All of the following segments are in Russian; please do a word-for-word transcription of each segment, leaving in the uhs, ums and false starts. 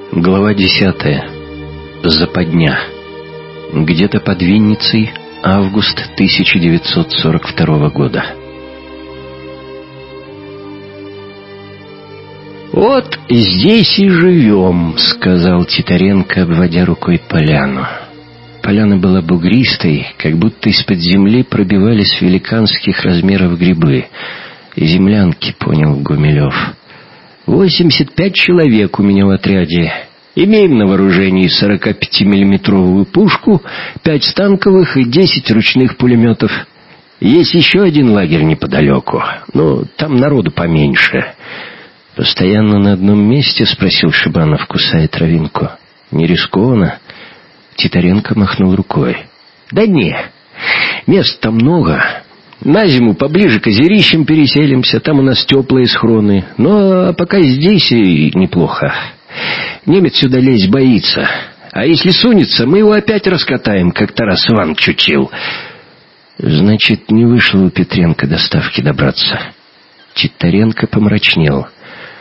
Глава десятая. Западня. Где-то под Винницей, август тысяча девятьсот сорок второго года. «Вот здесь и живем», — сказал Титаренко, обводя рукой поляну. Поляна была бугристой, как будто из-под земли пробивались великанских размеров грибы. «Землянки», — понял Гумилев. «Восемьдесят пять человек у меня в отряде. Имеем на вооружении сорокапятимиллиметровую пушку, пять танковых и десять ручных пулеметов. Есть еще один лагерь неподалеку, но там народу поменьше». «Постоянно на одном месте?» — спросил Шибанов, кусая травинку. «Не рискованно?» Титаренко махнул рукой. «Да не, мест-то много. На зиму поближе к озерищам переселимся, там у нас теплые схроны. Но пока здесь и неплохо. Немец сюда лезть боится. А если сунется, мы его опять раскатаем, как Тарас Иванович учил». «Значит, не вышло у Петренко до ставки добраться». Титаренко помрачнел.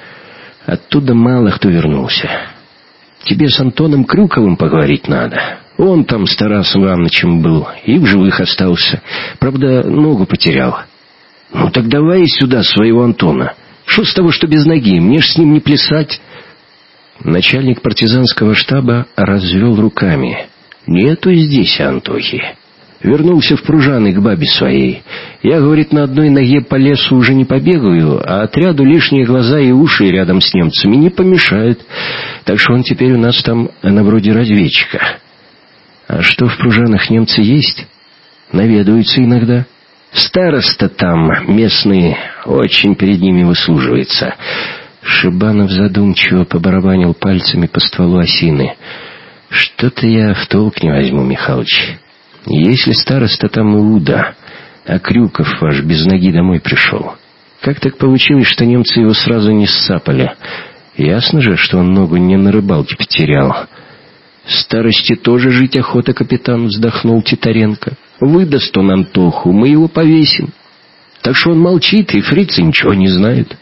«Оттуда мало кто вернулся. Тебе с Антоном Крюковым поговорить надо. Он там с Тарасом Ивановичем был и в живых остался. Правда, ногу потерял». «Ну так давай сюда своего Антона. Что с того, что без ноги? Мне ж с ним не плясать». Начальник партизанского штаба развел руками. «Нету здесь Антохи. Вернулся в Пружаны к бабе своей. Я, говорит, на одной ноге по лесу уже не побегаю, а отряду лишние глаза и уши рядом с немцами не помешают. Так что он теперь у нас там на вроде разведчика». «А что, в Пружанах немцы есть?» «Наведаются иногда. Староста там местный очень перед ними выслуживается». Шибанов задумчиво побарабанил пальцами по стволу осины. «Что-то я в толк не возьму, Михалыч. Если староста там Иуда, а Крюков ваш без ноги домой пришел, как так получилось, что немцы его сразу не ссапали? Ясно же, что он ногу не на рыбалке потерял». «Старости тоже жить охота, капитан», — вздохнул Титаренко. «Выдаст он Антоху, мы его повесим. Так что он молчит, и фрицы ничего не знают».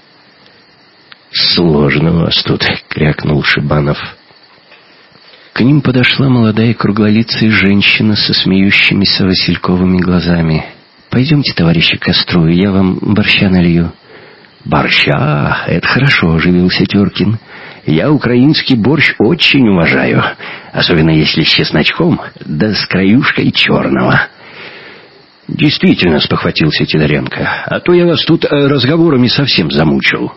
«Сложно у вас тут», — крякнул Шибанов. К ним подошла молодая круглолицая женщина со смеющимися васильковыми глазами. «Пойдемте, товарищи, к костру, я вам борща налью». «Борща? Это хорошо», — оживился Теркин. «Я украинский борщ очень уважаю, особенно если с чесночком, да с краюшкой черного». «Действительно», — спохватился Титаренко, — «а то я вас тут разговорами совсем замучил».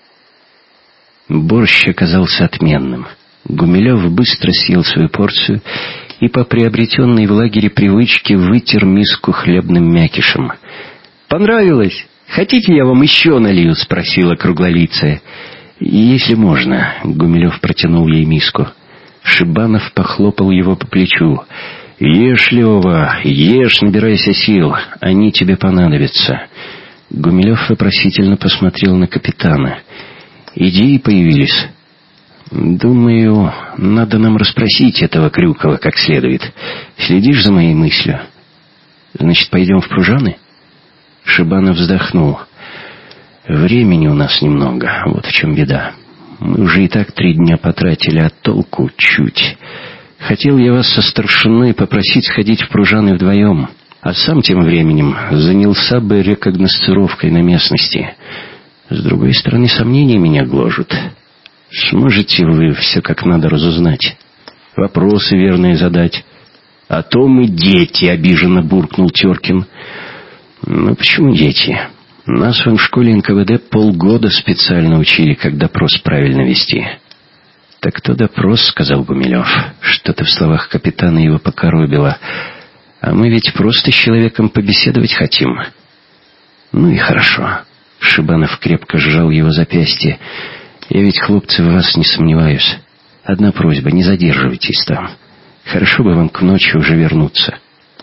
Борщ оказался отменным. Гумилев быстро съел свою порцию и по приобретенной в лагере привычке вытер миску хлебным мякишем. «Понравилось? Хотите, я вам еще налью?» — спросила круглолицая. «Если можно», — Гумилев протянул ей миску. Шибанов похлопал его по плечу. «Ешь, Лева, ешь, набирайся сил, они тебе понадобятся». Гумилев вопросительно посмотрел на капитана. «Идеи появились?» «Думаю, надо нам расспросить этого Крюкова как следует. Следишь за моей мыслью? Значит, пойдем в Пружаны?» Шибанов вздохнул. «Времени у нас немного, вот в чем беда. Мы уже и так три дня потратили, а толку чуть. Хотел я вас со старшиной попросить сходить в Пружаны вдвоем, а сам тем временем занялся бы рекогносцировкой на местности. С другой стороны, сомнения меня гложут. Сможете вы все как надо разузнать? Вопросы верные задать?» «А то мы дети», — обиженно буркнул Теркин. «Ну почему дети? Нас в школе эн ка вэ дэ полгода специально учили, как допрос правильно вести». «Так кто допрос?» — сказал Гумилев. Что-то в словах капитана его покоробило. «А мы ведь просто с человеком побеседовать хотим». «Ну и хорошо». Шибанов крепко сжал его запястье. «Я ведь, хлопцы, в вас не сомневаюсь. Одна просьба, не задерживайтесь там. Хорошо бы вам к ночи уже вернуться».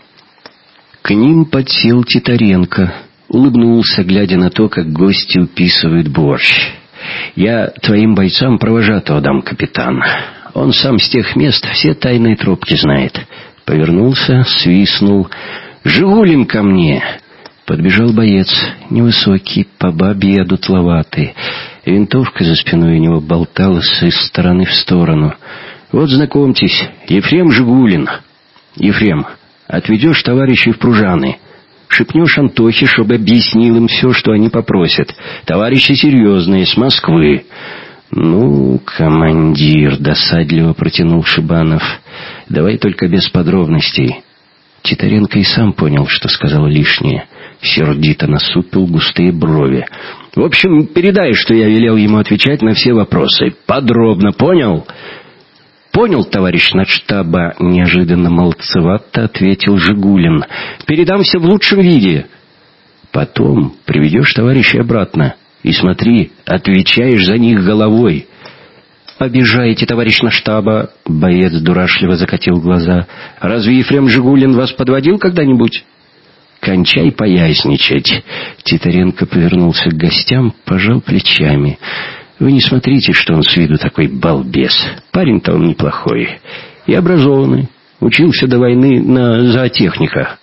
К ним подсел Титаренко. Улыбнулся, глядя на то, как гости уписывают борщ. «Я твоим бойцам провожатого дам, капитан. Он сам с тех мест все тайные тропки знает». Повернулся, свистнул. «Жигулин ко мне!» Подбежал боец, невысокий, по бабе одутловатый. Винтовка за спиной у него болталась из стороны в сторону. «Вот знакомьтесь, Ефрем Жигулин. Ефрем, отведешь товарищей в Пружаны. Шепнешь Антохе, чтобы объяснил им все, что они попросят. Товарищи серьезные, с Москвы». «Ну, командир», — досадливо протянул Шибанов, — «давай только без подробностей». Титаренко и сам понял, что сказал лишнее. Сердито насупил густые брови. «В общем, передай, что я велел ему отвечать на все вопросы. Подробно, понял?» «Понял, товарищ начштаба», — неожиданно молодцевато ответил Жигулин. «Передам все в лучшем виде». «Потом приведешь товарищей обратно. И смотри, отвечаешь за них головой». «Обижаете, товарищ начштаба», — боец дурашливо закатил глаза. «Разве Ефрем Жигулин вас подводил когда-нибудь?» «Кончай поясничать». Титаренко повернулся к гостям, пожал плечами. «Вы не смотрите, что он с виду такой балбес. Парень-то он неплохой и образованный. Учился до войны на зоотехника».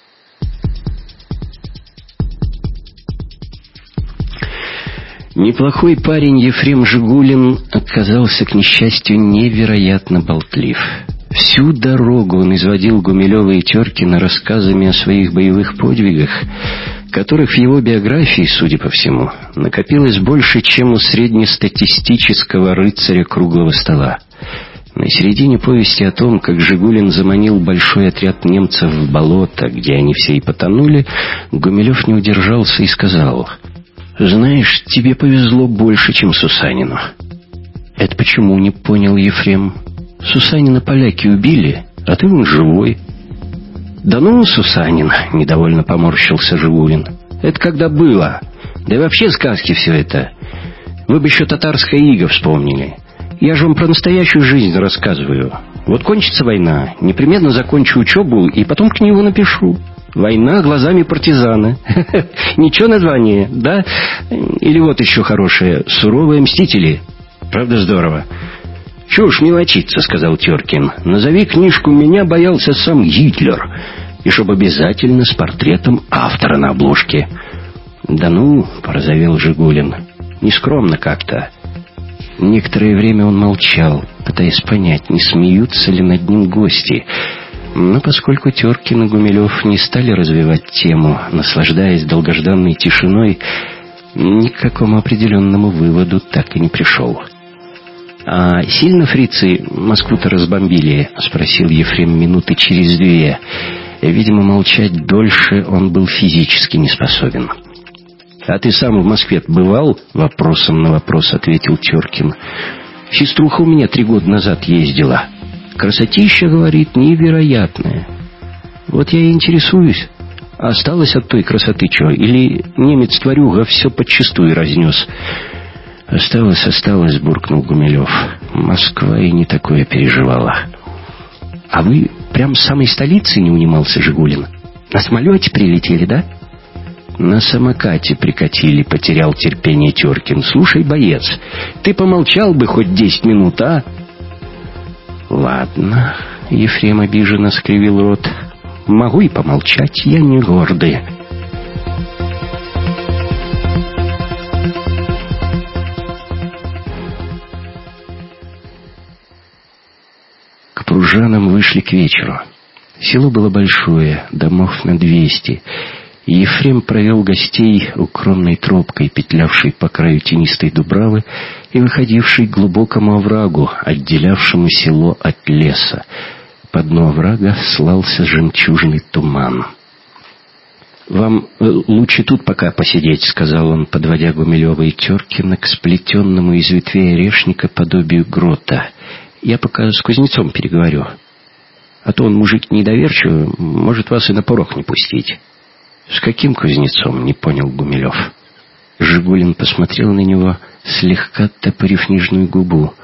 Неплохой парень Ефрем Жигулин оказался, к несчастью, невероятно болтлив. Всю дорогу он изводил Гумилева и Теркина рассказами о своих боевых подвигах, которых в его биографии, судя по всему, накопилось больше, чем у среднестатистического рыцаря круглого стола. На середине повести о том, как Жигулин заманил большой отряд немцев в болото, где они все и потонули, Гумилев не удержался и сказал: «Знаешь, тебе повезло больше, чем Сусанину». «Это почему?» — не понял Ефрем. «Сусанина поляки убили, а ты вон живой». «Да ну, Сусанин!» — недовольно поморщился Жигулин. «Это когда было. Да и вообще сказки все это. Вы бы еще татарское иго вспомнили. Я же вам про настоящую жизнь рассказываю. Вот кончится война, непременно закончу учебу и потом книгу напишу. Война глазами партизана. Ничего название, да? Или вот еще хорошее: суровые мстители. Правда здорово?» «Чего уж мелочиться», — сказал Теркин. «Назови книжку «Меня боялся сам Гитлер». И чтоб обязательно с портретом автора на обложке». «Да ну», — порозовел Жигулин, — «нескромно как-то». Некоторое время он молчал, пытаясь понять, не смеются ли над ним гости. Но поскольку Теркин и Гумилев не стали развивать тему, наслаждаясь долгожданной тишиной, ни к какому определенному выводу так и не пришел. «А сильно фрицы Москву-то разбомбили?» — спросил Ефрем минуты через две. Видимо, молчать дольше он был физически не способен. «А ты сам в Москве бывал?» — вопросом на вопрос ответил Теркин. «Сеструха у меня три года назад ездила. Красотища, говорит, невероятная. Вот я и интересуюсь, осталось от той красоты что? Или немец-тварюга все подчистую разнес?» «Осталось, осталось», — буркнул Гумилев. «Москва и не такое переживала». «А вы прям с самой столицы?» — не унимался Жигулин. «На самолете прилетели, да?» «На самокате прикатили», — потерял терпение Теркин. «Слушай, боец, ты помолчал бы хоть десять минут, а?» «Ладно», — Ефрем обиженно скривил рот. «Могу и помолчать, я не гордый». К Пружанам вышли к вечеру. Село было большое, домов на двести. Ефрем провел гостей укромной тропкой, петлявшей по краю тенистой дубравы и выходившей к глубокому оврагу, отделявшему село от леса. По дну оврага слался жемчужный туман. «Вам лучше тут пока посидеть», — сказал он, подводя Гумилева и Теркина к сплетенному из ветвей орешника подобию грота. «Я пока с кузнецом переговорю. А то он мужик недоверчивый, может вас и на порог не пустить». «С каким кузнецом?» — не понял Гумилев. Жигулин посмотрел на него, слегка оттопырив нижнюю губу.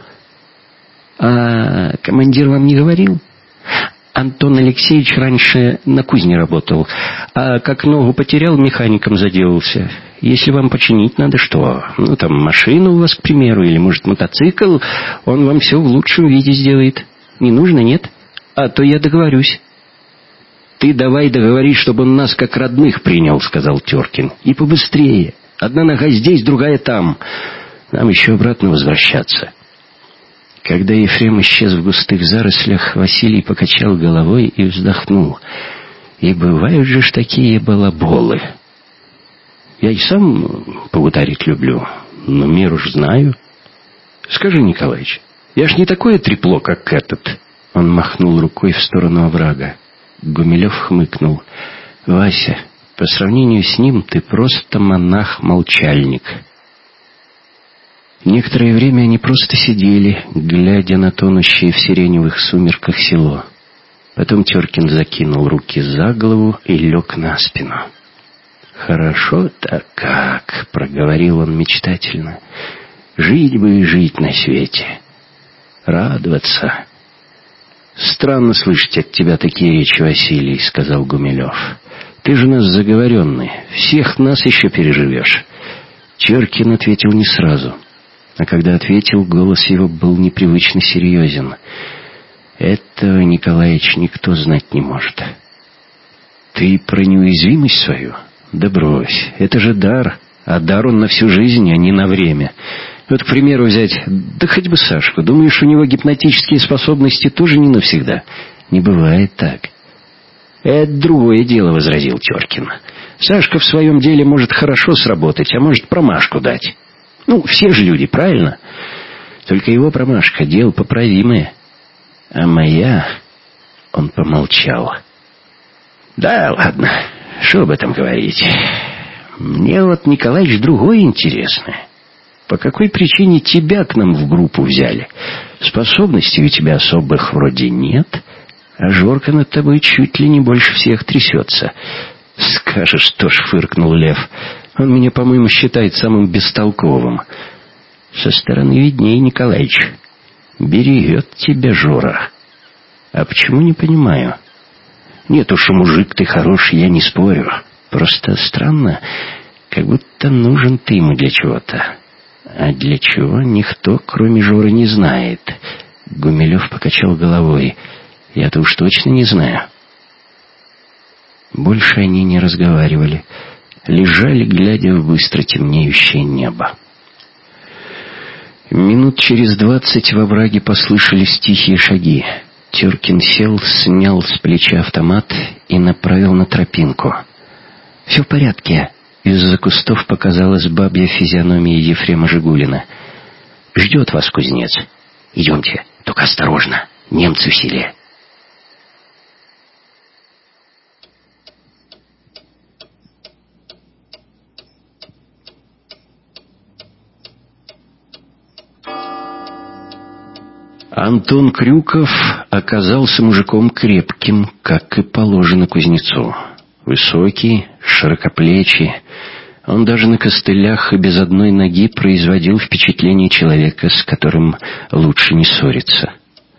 «А командир вам не говорил? Антон Алексеевич раньше на кузне работал, а как ногу потерял, механиком заделался. Если вам починить надо что, ну там машину у вас, к примеру, или, может, мотоцикл, он вам все в лучшем виде сделает. Не нужно, нет? А то я договорюсь». «Ты давай договори, чтобы он нас как родных принял», — сказал Теркин. «И побыстрее. Одна нога здесь, другая там». Нам еще обратно возвращаться». Когда Ефрем исчез в густых зарослях, Василий покачал головой и вздохнул. «И бывают же ж такие балаболы. Я и сам погутарить люблю, но меру ж знаю. Скажи, Николаич, я ж не такое трепло, как этот». Он махнул рукой в сторону оврага. Гумилев хмыкнул. «Вася, по сравнению с ним ты просто монах-молчальник». Некоторое время они просто сидели, глядя на тонущее в сиреневых сумерках село. Потом Теркин закинул руки за голову и лег на спину. «Хорошо-то как», — проговорил он мечтательно. «Жить бы и жить на свете. Радоваться». «Странно слышать от тебя такие речи, Василий», — сказал Гумилев. «Ты же нас заговоренный. Всех нас еще переживешь». Теркин ответил не сразу. А когда ответил, голос его был непривычно серьезен. «Этого, Николаич, никто знать не может». «Ты про неуязвимость свою? Да брось, это же дар. А дар он на всю жизнь, а не на время. Вот, к примеру, взять, да хоть бы Сашку. Думаешь, у него гипнотические способности тоже не навсегда?» «Не бывает так». «Это другое дело», — возразил Теркин. «Сашка в своем деле может хорошо сработать, а может промашку дать. Ну, все же люди, правильно? Только его промашка — дело поправимое. А моя...» Он помолчал. «Да, ладно, что об этом говорить. Мне вот, Николаич, другое интересно. По какой причине тебя к нам в группу взяли? Способностей у тебя особых вроде нет, а Жорка над тобой чуть ли не больше всех трясется». «Скажешь, что ж», — фыркнул Лев. «Он меня, по-моему, считает самым бестолковым». «Со стороны виднее, Николаич. Берегет тебя Жора». «А почему, не понимаю?» «Нет уж, мужик ты хороший, я не спорю. Просто странно, как будто нужен ты ему для чего-то. А для чего никто, кроме Жоры, не знает». Гумилев покачал головой. «Я-то уж точно не знаю». Больше они не разговаривали. Лежали, глядя в быстро темнеющее небо. Минут через двадцать в овраге послышались тихие шаги. Теркин сел, снял с плеча автомат и направил на тропинку. «Все в порядке». Из-за кустов показалась бабья физиономия Ефрема Жигулина. «Ждет вас кузнец. Идемте, только осторожно, немцы в селе». Антон Крюков оказался мужиком крепким, как и положено кузнецу. Высокий, широкоплечий. Он даже на костылях и без одной ноги производил впечатление человека, с которым лучше не ссориться.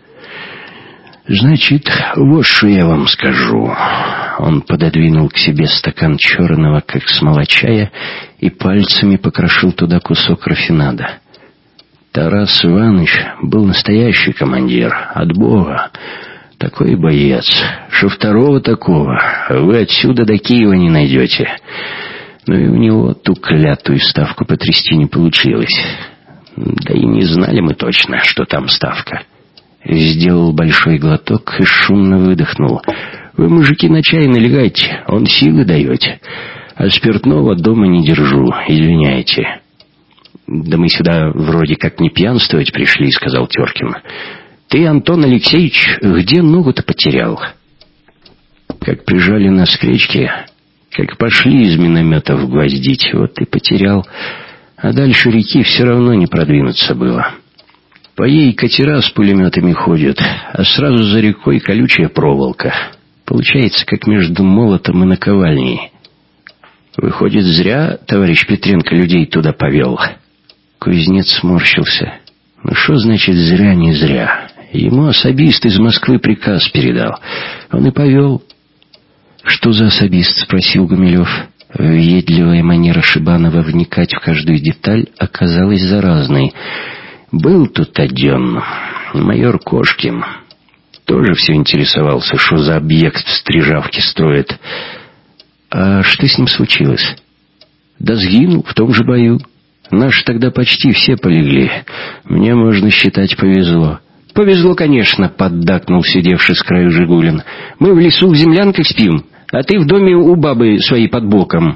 «Значит, вот что я вам скажу». Он пододвинул к себе стакан черного, как смола чая, и пальцами покрошил туда кусок рафинада. Тарас Иванович был настоящий командир, от Бога. Такой боец, что второго такого вы отсюда до Киева не найдете. Но и у него ту клятую ставку потрясти не получилось. Да и не знали мы точно, что там ставка. Сделал большой глоток и шумно выдохнул. «Вы, мужики, на чай налегайте, он силы даете. А спиртного дома не держу, извиняйте». «Да мы сюда вроде как не пьянствовать пришли», — сказал Теркин. «Ты, Антон Алексеевич, где ногу-то потерял?» «Как прижали нас к речке, как пошли из минометов гвоздить, вот и потерял. А дальше реки все равно не продвинуться было. По ей катера с пулеметами ходят, а сразу за рекой колючая проволока. Получается, как между молотом и наковальней. Выходит, зря товарищ Петренко людей туда повел». Кузнец сморщился. «Ну что значит зря, не зря? Ему особист из Москвы приказ передал. Он и повел». «Что за особист?» — спросил Гумилев. Въедливая манера Шибанова вникать в каждую деталь оказалась заразной. «Был тут один майор Кошкин. Тоже все интересовался, что за объект в Стрижавке строят». «А что с ним случилось?» «Да сгинул в том же бою». Наши тогда почти все полегли. Мне, можно считать, повезло». «Повезло, конечно», — поддакнул сидевший с краю Жигулин. «Мы в лесу в землянках спим, а ты в доме у бабы своей под боком».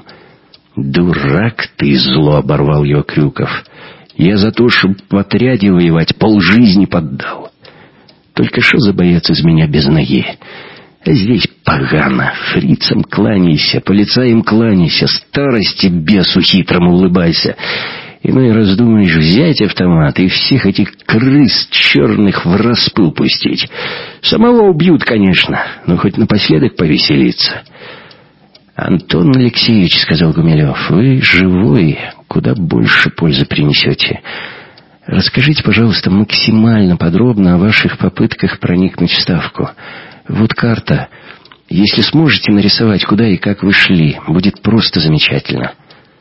«Дурак ты!» — зло оборвал его Крюков. «Я за то, чтобы в отряде воевать, полжизни поддал. Только что за боец из меня без ноги? А здесь погано. Фрицам кланяйся, полицаям кланяйся, старости бесу хитрому улыбайся. Иной раз думаешь взять автомат и всех этих крыс черных в распыл пустить. Самого убьют, конечно, но хоть напоследок повеселиться». «Антон Алексеевич, — сказал Гумилев, — вы живой, куда больше пользы принесете. Расскажите, пожалуйста, максимально подробно о ваших попытках проникнуть в Ставку. Вот карта. Если сможете нарисовать, куда и как вы шли, будет просто замечательно».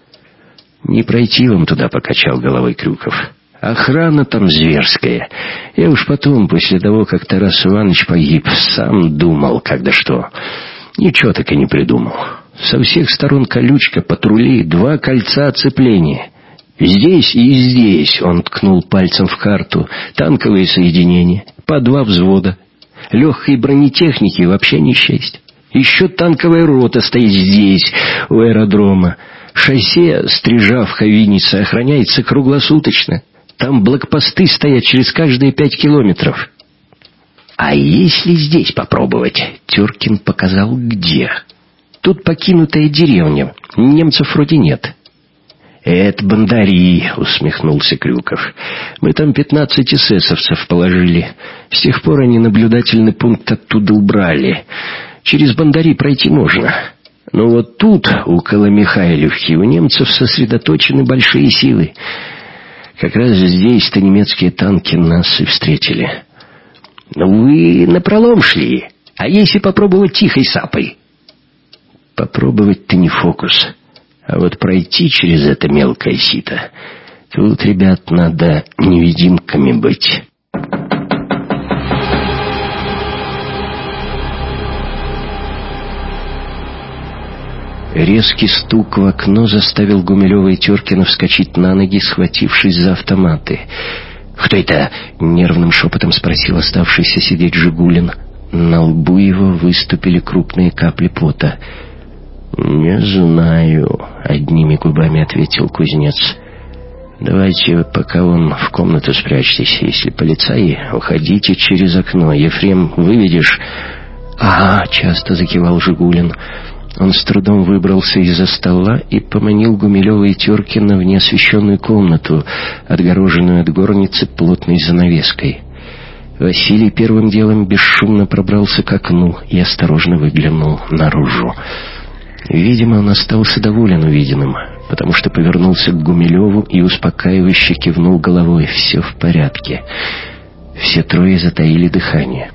«Не пройти вам туда», — покачал головой Крюков. «Охрана там зверская. Я уж потом, после того, как Тарас Иванович погиб, сам думал, когда что. Ничего так и не придумал. Со всех сторон колючка, патрули, два кольца оцепления. Здесь и здесь», — он ткнул пальцем в карту, — «танковые соединения, по два взвода. Легкой бронетехники вообще не счесть. Еще танковая рота стоит здесь, у аэродрома. Шоссе Стрижавка-Винница охраняется круглосуточно. Там блокпосты стоят через каждые пять километров». «А если здесь попробовать?» — Теркин показал где. «Тут покинутая деревня, немцев вроде нет». «Это бандари», — усмехнулся Крюков. «Мы там пятнадцать эсэсовцев положили. С тех пор они наблюдательный пункт оттуда убрали. Через бандари пройти можно. Но вот тут, около Михайловки, у немцев сосредоточены большие силы. Как раз здесь-то немецкие танки нас и встретили». «Ну вы напролом шли. А если попробовать тихой сапой?» «Попробовать-то не фокус. А вот пройти через это мелкое сито, тут, ребят, надо невидимками быть». Резкий стук в окно заставил Гумилева и Теркина вскочить на ноги, схватившись за автоматы. «Кто это?» — нервным шепотом спросил оставшийся сидеть Жигулин. На лбу его выступили крупные капли пота. «Не знаю», — одними губами ответил кузнец. «Давайте, пока он в комнату спрячьтесь. Если полицаи, уходите через окно. Ефрем, выведешь?» «Ага», — часто закивал Жигулин. Он с трудом выбрался из-за стола и поманил Гумилева и Теркина в неосвещенную комнату, отгороженную от горницы плотной занавеской. Василий первым делом бесшумно пробрался к окну и осторожно выглянул наружу. Видимо, он остался доволен увиденным, потому что повернулся к Гумилеву и успокаивающе кивнул головой. «Все в порядке». Все трое затаили дыхание.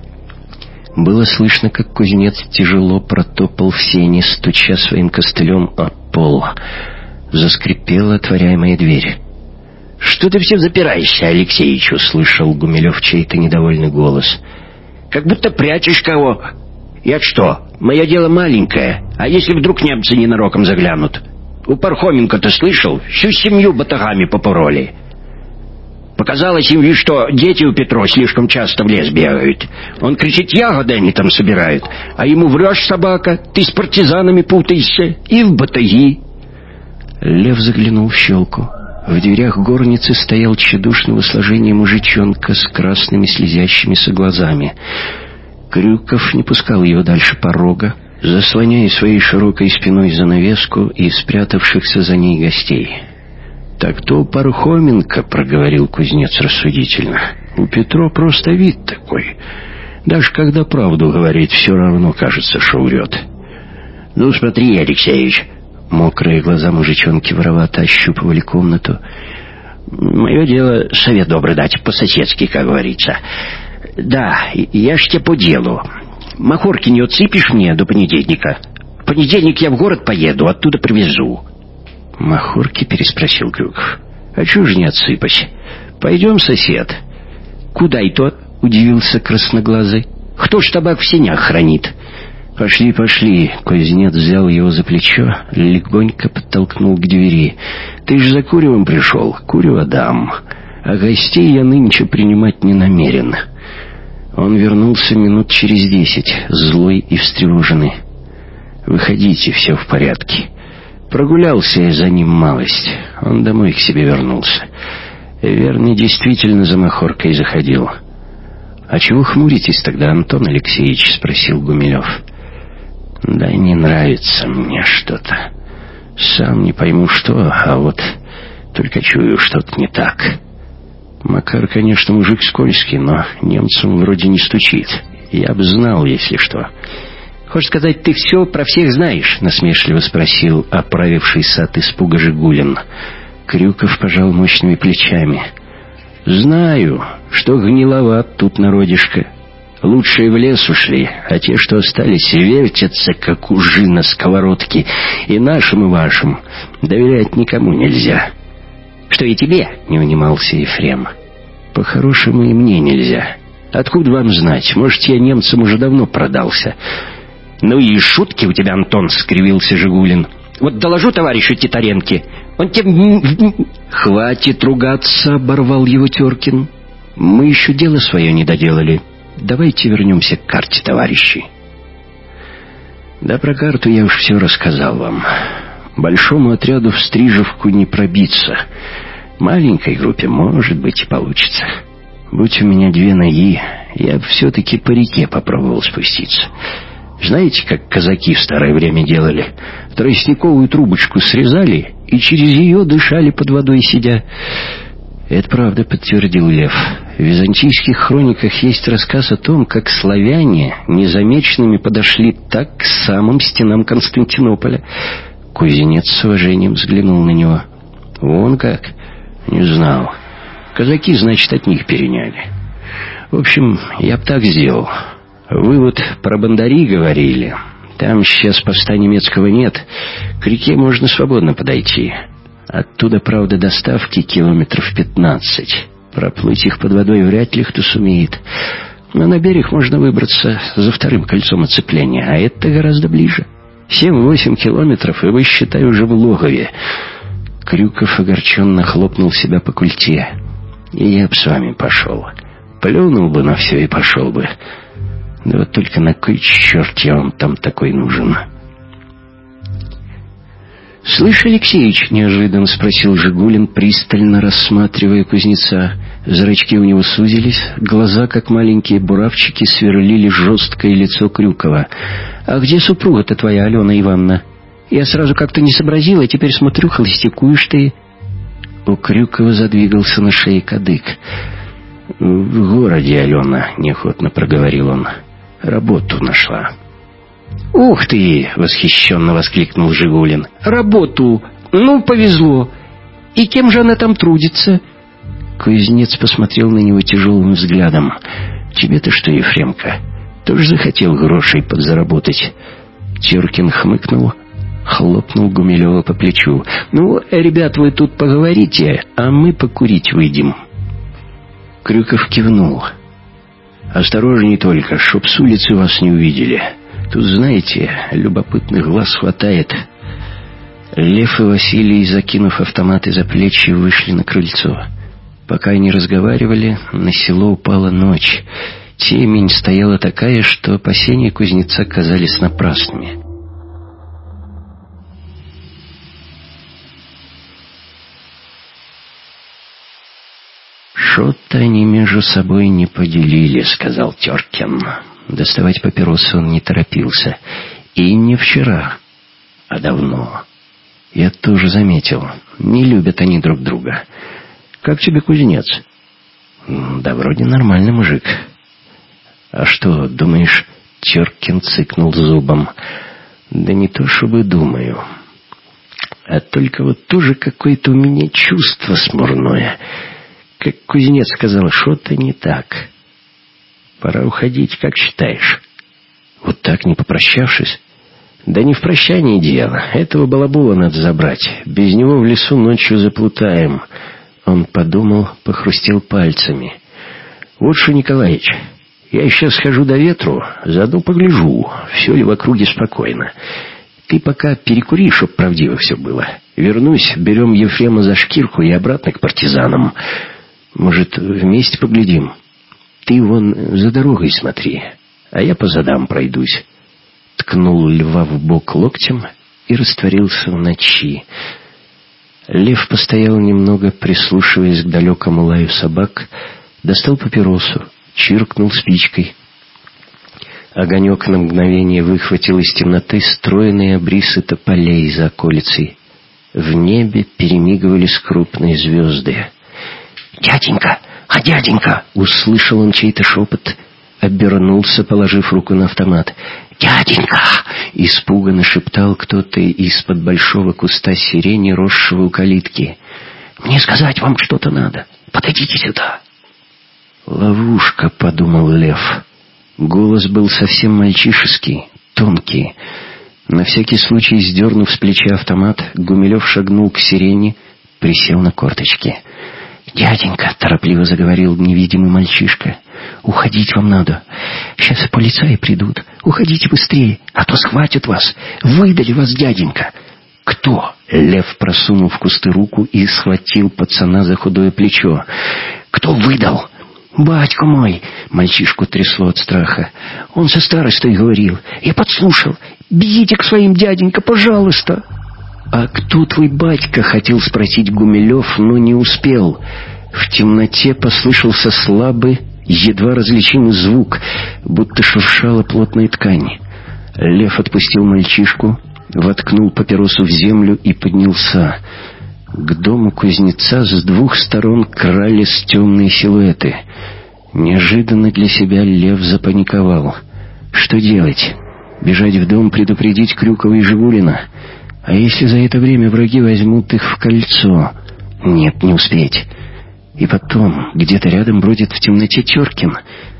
Было слышно, как кузнец тяжело протопал в сени, стуча своим костылем о пол. Заскрипела отворяемая дверь. «Что ты все запираешься, Алексеич?» — услышал Гумилев чей-то недовольный голос. «Как будто прячешь кого. Я что, мое дело маленькое, а если вдруг немцы ненароком заглянут? У Пархоменко-то слышал, всю семью батагами попороли. Показалось им, что дети у Петро слишком часто в лес бегают. Он кричит, ягоды они там собирают, а ему: врешь, собака, ты с партизанами путаешься, и в батаги». Лев заглянул в щелку. В дверях горницы стоял тщедушного сложения мужичонка с красными слезящимися глазами. Крюков не пускал его дальше порога, заслоняя своей широкой спиной занавеску и спрятавшихся за ней гостей. «Так то Пархоменко», — проговорил кузнец рассудительно. «У Петро просто вид такой. Даже когда правду говорит, все равно кажется, что врет». «Ну, смотри, Алексеевич». Мокрые глаза мужичонки воровато ощупывали комнату. «Мое дело совет добрый дать, по-соседски, как говорится. Да, я ж тебе по делу. Махорки не отсыпешь мне до понедельника? В понедельник я в город поеду, оттуда привезу». «Махорки?» — переспросил Крюков. «А чего же не отсыпать? Пойдем, сосед». «Куда и то?» — удивился красноглазый. «Кто ж табак в сенях хранит?» «Пошли, пошли!» Кузнец взял его за плечо, легонько подтолкнул к двери. «Ты ж за куревом пришел, курева дам, а гостей я нынче принимать не намерен». Он вернулся минут через десять, злой и встревоженный. «Выходите, все в порядке». Прогулялся я за ним малость. Он домой к себе вернулся. Верно, действительно за махоркой заходил. «А чего хмуритесь тогда, Антон Алексеевич?» — спросил Гумилев. «Да не нравится мне что-то. Сам не пойму что, а вот только чую, что-то не так. Макар, конечно, мужик скользкий, но немцам вроде не стучит. Я бы знал, если что». «Хочешь сказать, ты все про всех знаешь?» — насмешливо спросил оправившийся от испуга Жигулин. Крюков пожал мощными плечами. «Знаю, что гниловат тут народишко. Лучшие в лес ушли, а те, что остались, вертятся, как ужи на сковородке. И нашим, и вашим доверять никому нельзя». «Что и тебе?» — не унимался Ефрем. «По-хорошему и мне нельзя. Откуда вам знать? Может, я немцам уже давно продался». «Ну и шутки у тебя, Антон!» — скривился Жигулин. «Вот доложу товарищу Титаренке, он тебе...» «Хватит ругаться!» — оборвал его Теркин. «Мы еще дело свое не доделали. Давайте вернемся к карте, товарищи». Да про карту я уж все рассказал вам. Большому отряду в Стрижевку не пробиться. Маленькой группе, может быть, и получится. Будь у меня две ноги, я бы все-таки по реке попробовал спуститься. Знаете, как казаки в старое время делали? Тростниковую трубочку срезали и через ее дышали под водой сидя. Это правда, подтвердил Лев. В византийских хрониках есть рассказ о том, как славяне незамеченными подошли так к самым стенам Константинополя. Кузнец с уважением взглянул на него. Вон как? Не знал. Казаки, значит, от них переняли. В общем, я б так сделал. Вы вот про Бандари говорили. Там сейчас поста немецкого нет. К реке можно свободно подойти. Оттуда, правда, доставки километров пятнадцать. Проплыть их под водой вряд ли кто сумеет. Но на берег можно выбраться за вторым кольцом оцепления, а это гораздо ближе. Семь-восемь километров, и вы, считай, уже в логове. Крюков огорченно хлопнул себя по культе. И я б с вами пошел. Плюнул бы на все и пошел бы. Да вот только на кой черт я вам там такой нужен? «Слышь, Алексеич?» — неожиданно спросил Жигулин, пристально рассматривая кузнеца. Зрачки у него сузились, глаза, как маленькие буравчики, сверлили жесткое лицо Крюкова. «А где супруга-то твоя, Алена Ивановна? Я сразу как-то не сообразила, теперь смотрю, холостякуешь ты». У Крюкова задвигался на шее кадык. «В городе, Алена», — неохотно проговорил он. «Работу нашла». «Ух ты!» — восхищенно воскликнул Жигулин. «Работу! Ну, повезло! И кем же она там трудится?» Кузнец посмотрел на него тяжелым взглядом. «Тебе-то что, Ефремка, тоже захотел грошей подзаработать?» Теркин хмыкнул, хлопнул Гумилева по плечу. «Ну, ребят, вы тут поговорите, а мы покурить выйдем». Крюков кивнул. «Осторожней только, чтоб с улицы вас не увидели. Тут, знаете, любопытных глаз хватает». Лев и Василий, закинув автоматы за плечи, вышли на крыльцо. Пока они разговаривали, на село упала ночь. Темень стояла такая, что опасения кузнеца казались напрасными. «Что-то они между собой не поделили», — сказал Теркин. Доставать папиросы он не торопился. И не вчера, а давно. Я тоже заметил. Не любят они друг друга. «Как тебе кузнец?» «Да вроде нормальный мужик». «А что, думаешь?» — Теркин цыкнул зубом. «Да не то, чтобы думаю. А только вот тоже какое-то у меня чувство смурное. Как кузнец сказал, что-то не так. Пора уходить, как считаешь?» «Вот так, не попрощавшись?» «Да не в прощании дело. Этого балабола надо забрать. Без него в лесу ночью заплутаем». Он подумал, похрустел пальцами. «Вот что, Николаич, Я сейчас схожу до ветру, заодно погляжу, все ли в округе спокойно. Ты пока перекури, чтоб правдиво все было. Вернусь, берем Ефрема за шкирку и обратно к партизанам. Может, вместе поглядим? Ты вон за дорогой смотри, а я по задам пройдусь». Ткнул льва в бок локтем и растворился в ночи. Лев постоял немного, прислушиваясь к далекому лаю собак, достал папиросу, чиркнул спичкой. Огонек на мгновение выхватил из темноты стройные обрисы тополей за околицей. В небе перемигивались крупные звезды. «Дяденька! А дяденька!» — услышал он чей-то шепот. Обернулся, положив руку на автомат. «Дяденька!» — испуганно шептал кто-то из-под большого куста сирени, росшего у калитки. «Мне сказать вам что-то надо. Подойдите сюда». «Ловушка», — подумал Лев. Голос был совсем мальчишеский, тонкий. На всякий случай, сдернув с плеча автомат, Гумилев шагнул к сирени, присел на корточки. «Дяденька», — торопливо заговорил невидимый мальчишка, — «уходить вам надо. Сейчас полицаи придут. Уходите быстрее, а то схватят вас. Выдали вас, дяденька». «Кто?» — Лев просунул в кусты руку и схватил пацана за худое плечо. «Кто выдал?» «Батько мой!» — мальчишку трясло от страха. «Он со старостой говорил. Я подслушал. Бегите к своим, дяденька, пожалуйста!» «А кто твой батька?» — хотел спросить Гумилев, но не успел. В темноте послышался слабый, едва различимый звук, будто шуршала плотная ткань. Лев отпустил мальчишку, воткнул папиросу в землю и поднялся. К дому кузнеца с двух сторон крались темные силуэты. Неожиданно для себя Лев запаниковал. Что делать? Бежать в дом, предупредить Крюкова и Жигулина? А если за это время враги возьмут их в кольцо? Нет, не успеть. И потом, где-то рядом бродит в темноте Теркин.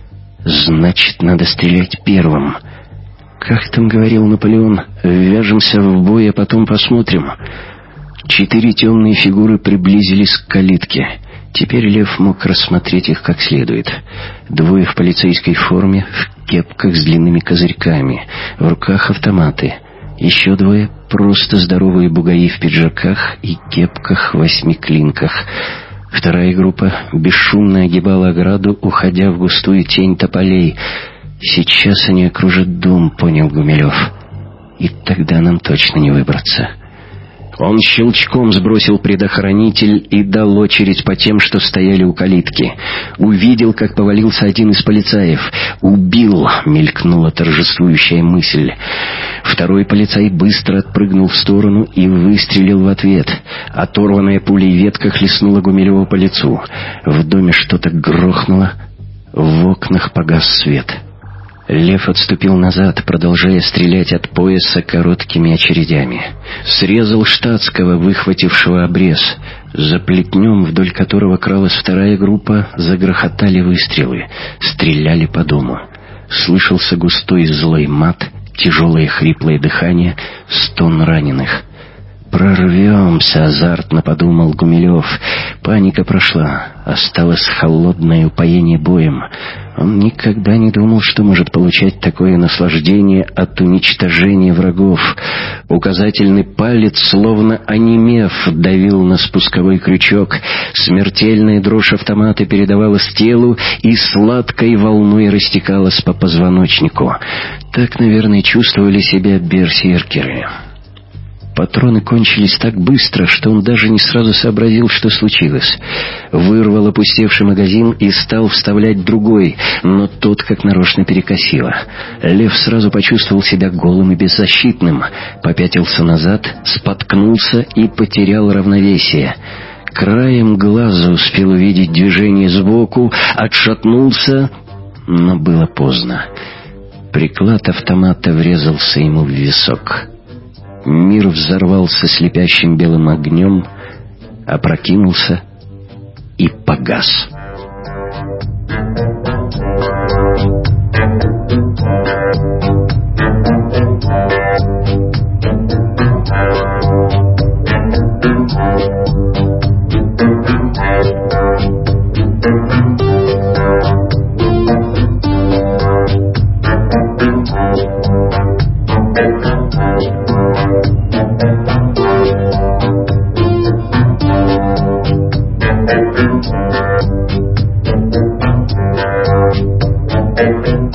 Значит, надо стрелять первым. Как там говорил Наполеон, ввяжемся в бой, а потом посмотрим. Четыре темные фигуры приблизились к калитке. Теперь Лев мог рассмотреть их как следует. Двое в полицейской форме, в кепках с длинными козырьками, в руках автоматы. Еще двое — просто здоровые бугаи в пиджаках и кепках-восьмиклинках. Вторая группа бесшумно огибала ограду, уходя в густую тень тополей. «Сейчас они окружат дом», — понял Гумилев. «И тогда нам точно не выбраться». Он щелчком сбросил предохранитель и дал очередь по тем, что стояли у калитки. Увидел, как повалился один из полицаев. «Убил!» — мелькнула торжествующая мысль. Второй полицай быстро отпрыгнул в сторону и выстрелил в ответ. Оторванная пулей ветка хлестнула Гумилева по лицу. В доме что-то грохнуло. В окнах погас свет. Лев отступил назад, продолжая стрелять от пояса короткими очередями. Срезал штатского, выхватившего обрез. За плетнем, вдоль которого кралась вторая группа, загрохотали выстрелы. Стреляли по дому. Слышался густой злой мат, тяжелое хриплое дыхание, стон раненых. «Прорвемся», — азартно подумал Гумилев. Паника прошла. Осталось холодное упоение боем. Он никогда не думал, что может получать такое наслаждение от уничтожения врагов. Указательный палец, словно онемев, давил на спусковой крючок. Смертельная дрожь автомата передавалась телу и сладкой волной растекалась по позвоночнику. Так, наверное, чувствовали себя берсеркеры. Патроны кончились так быстро, что он даже не сразу сообразил, что случилось. Вырвал опустевший магазин и стал вставлять другой, но тот как нарочно перекосило. Лев сразу почувствовал себя голым и беззащитным. Попятился назад, споткнулся и потерял равновесие. Краем глаза успел увидеть движение сбоку, отшатнулся, но было поздно. Приклад автомата врезался ему в висок. Мир взорвался слепящим белым огнем, опрокинулся и погас. Thank you.